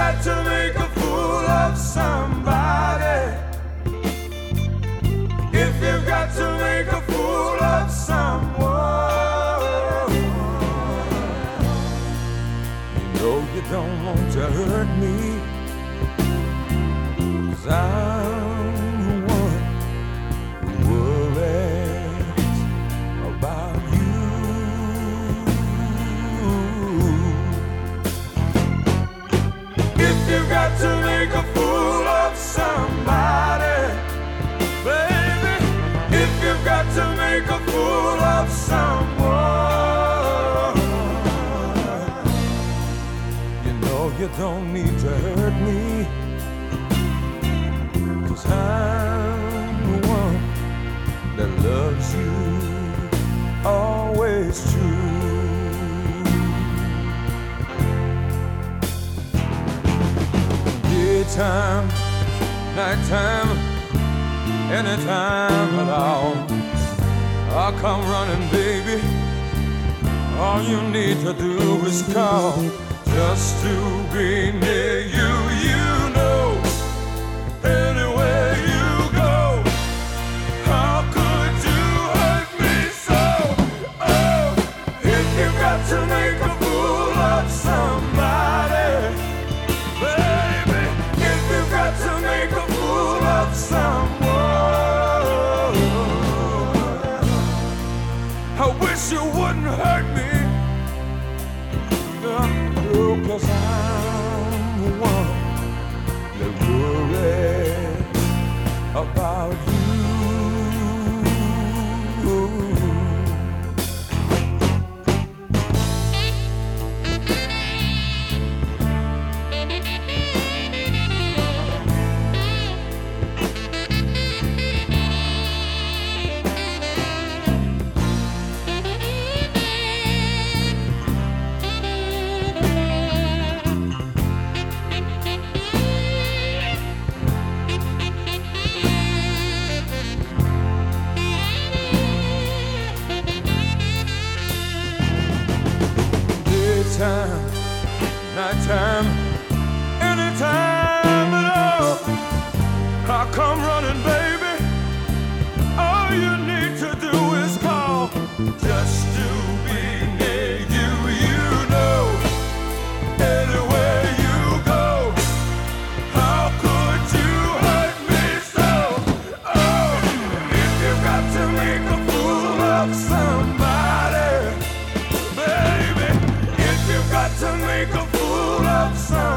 got to make a fool of somebody, if you've got to make a fool of someone, you know you don't want to hurt me, 'cause I'm the one who worries about you. If you've got to make a fool of somebody, baby, if you've got to make a fool of someone, you know you don't need to hurt me, 'cause I'm the one that loves you always true. Daytime, nighttime, anytime at all, I'll come running, baby. All you need to do is call, just to be near you. You know, anywhere you go, how could you hurt me so? Oh, if you've got to make a fool of somebody, baby, if you've got to make a fool of someone, I wish you wouldn't hurt me, 'cause I'm the one that worries about you. Daytime, nighttime, anytime at all, I'll come running, baby. All you need to do is call, just to be near you. You know, anywhere you go, how could you hurt me so? Oh, if you've got to make a fool of somebody, baby, if you've got to make a fool of somebody,